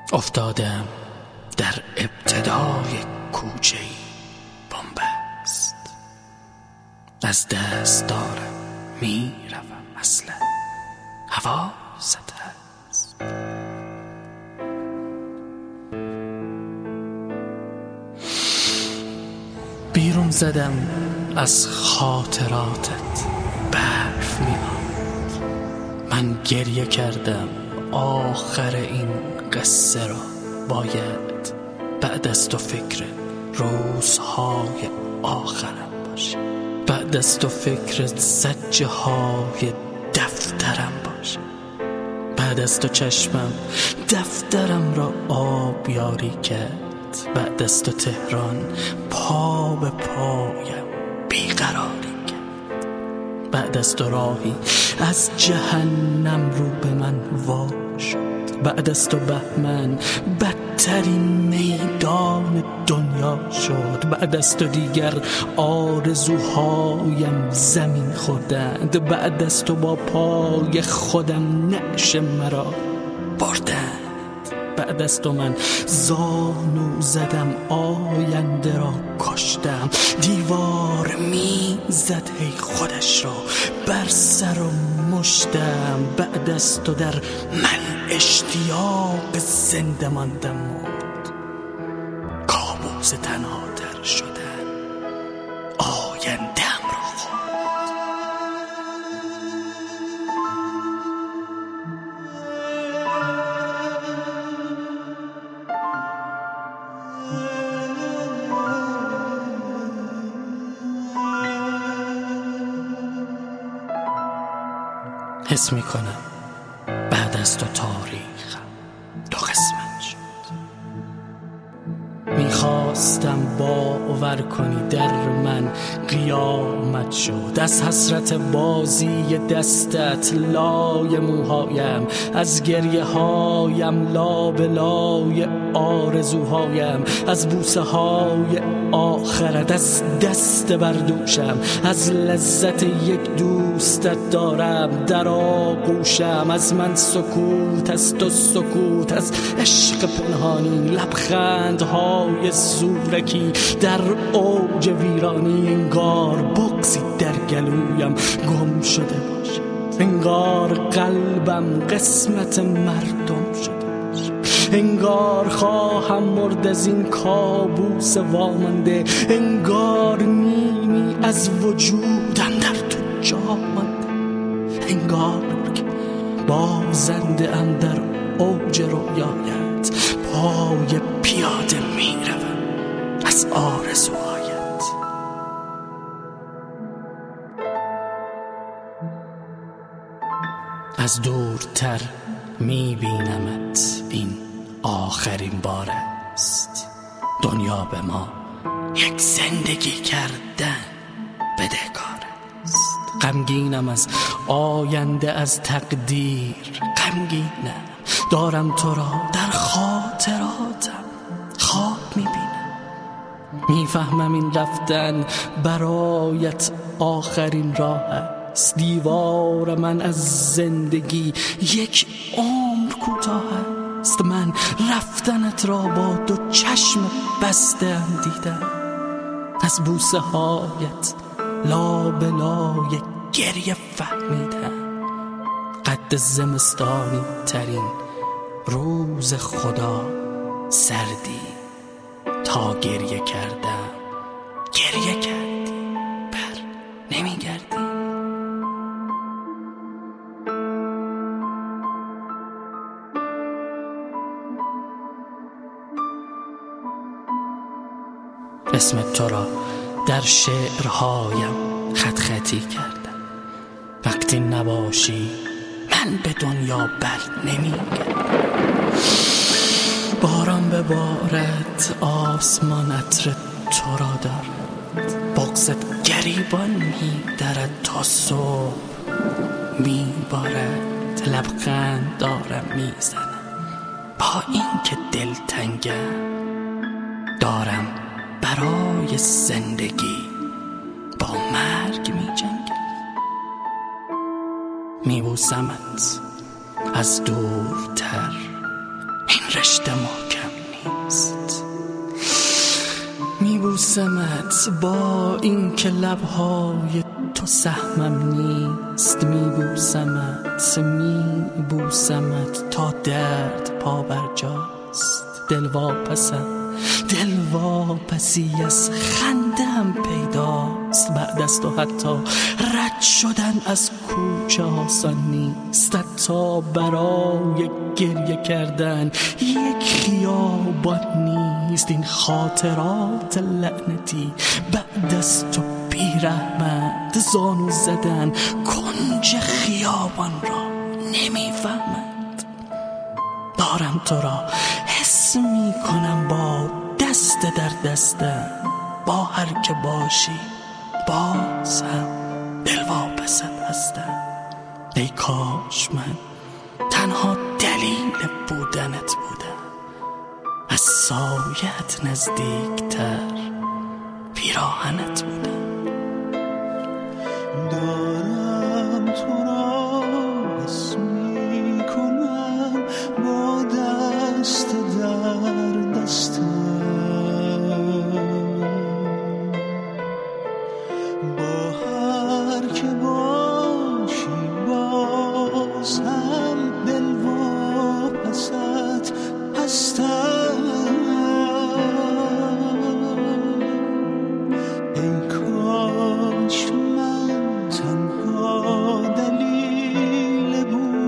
افتادم در ابتدای کوچه‌ای بن‌بست، از دست دارم میروم، اصلا حواست هست. بیرون زدم از خاطراتت، برف می‌آمد، من گریه کردم. آخر این قصه را باید بعد از تو فکر روزهای آخرم باشه، بعد از تو فکر زجه های دفترم باشه، بعد از تو چشمم دفترم را آبیاری کرد، بعد از تو تهران پا به پایم بیقراری کرد، بعد از تو راهی از جهنم رو به من وا شد، بعد از تو بهمن بدترین میدان دنیا شد، بعد از تو دیگر آرزوهایم زمین خوردند، بعد از تو با پای خودم نعش مرا بردند، بعد از تو من زانو زدم، آینده را کشتم، دیوار می زد هی خودش را بر سر و مشتم، بعد از تو در من اشتیاق زنده ماندم مرد، کابوس تنها تر شدن آینده‌ام را خورد. حس میکنم بعد از تو تاریخم دو قسمت شد. میخواستم باور کنی در من قیامت شد، از حسرت بازی دستت لای موهایم، از گریه هایم لابلای آرزوهایم، از بوسه های آخرت از دست بردوشم، از لذت یک دوستت دارم در آغوشم، از من سکوت، از تو سکوت، از عشق پنهانی لبخندهای زورکی در اوج ویرانی، انگار بغضی در گلویم گم شده باشد، انگار قلبم قسمت مردم شده، انگار خواهم مرد از این کابوس وامانده، انگار نیمی از وجودم در تو جا مانده، انگار که بازنده ام در اوج رویایت، پای پیاده میروم از آرزوهایت. از دورتر میبینمت، این آخرین بار است، دنیا به ما یک زندگی کردن بدهکار است. غمگینم از آینده، از تقدیر غمگینم، دارم تو را در خاطراتم خواب میبینم، میفهمم این رفتن برایت آخرین راه است، دیوار من از زندگی یک عمر کوتاه است، من رفتنت را با دو چشم بسته دیدم، از بوسه هایت لابلای گریه فهمیدم، قد زمستانی ترین روز خدا سردی، تا گریه کردم گریه کردی، بر نمیگردی. اسم تو را در شعرهایم خط خطی کردم، وقتی نباشی من به دنیا بر نمیگردم، باران ببارد آسمان عطر تو را دارد، بغضت گریبان می‌درد تا صبح میبارد، لبخند دارم میزنم با این که دلتنگم، دارم برای زندگی با مرگ می‌جنگم، میبوسمت از دورتر، این رشته محکم نیست. میبوسمت با این که لبهای تو سهمم نیست. میبوسمت تا درد پا برجاست. دلواپسی از خندم پیداست. بعد از تو حتی رد شدن از کوچه آسان نیست. حتی برای گریه کردن یک خیابان نیست. این خاطرات لعنتی بعد از تو بی‌رحمت زانو زدن کنج خیابان را نمیفهمد. دارم تو را حس می کنم با دست در دستم. با هر که باشی باز هم دلواپست هستم. ای کاش من تنها دلیل بودنت بودم. از سایت نزدیکتر پیراهنت بودم. دارم تو را حس می کنم با دست در دستم. با هر که باشی باز هم دلواپست هستم. ای کاش من تنها دلیل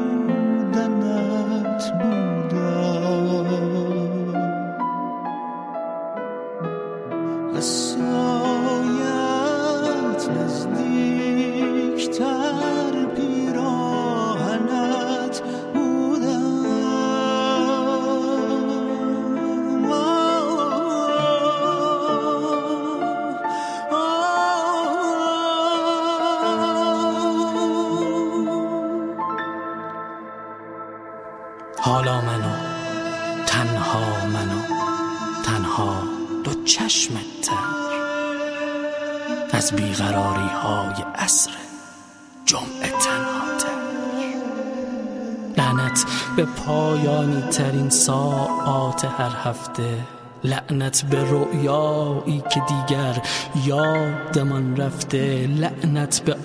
بودنت بودم. از سایت نزدیکتر پیراهنت بودم. حالا تنها دو چشمت تر از بیقراری های عصر جمعه تنها تر. لعنت به پایانی ترین ساعات هر هفته. لعنت به رؤیایی که دیگر یادمان رفته. لعنت به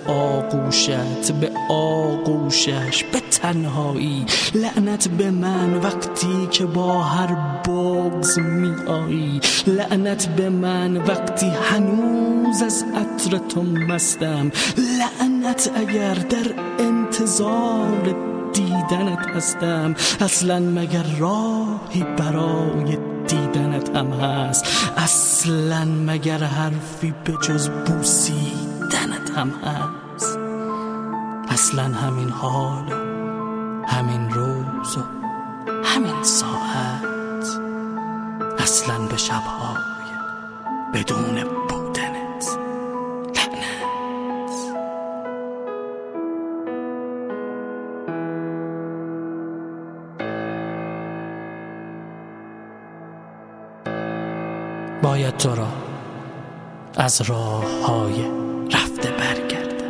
آغوشش، به تنهایی. لعنت به من وقتی که با هر بغض می آیی. لعنت به من وقتی هنوز از عطر تو مستم. لعنت اگر در انتظار دیدنت هستم. اصلا مگر راهی برای دیدنت هم هست؟ اصلا مگر حرفی به جز بوسیدنت هم هست؟ اصلا همین حال و همین روز و همین ساعت اصلا به شبهای بدون بودنت لعنت. باید تو را از راه‌های رفته برگردم.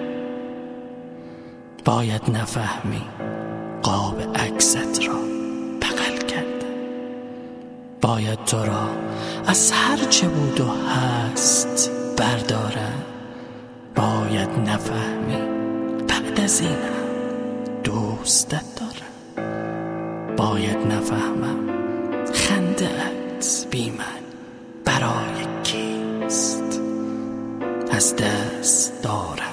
باید نفهمی قاب عکست را بغل کردم. باید تو را از هر چه بود و هست بردارم. باید نفهمی بعد از این هم دوستت دارم. باید نفهمم خنده‌ات بی من برای کیست؟ از دست دارم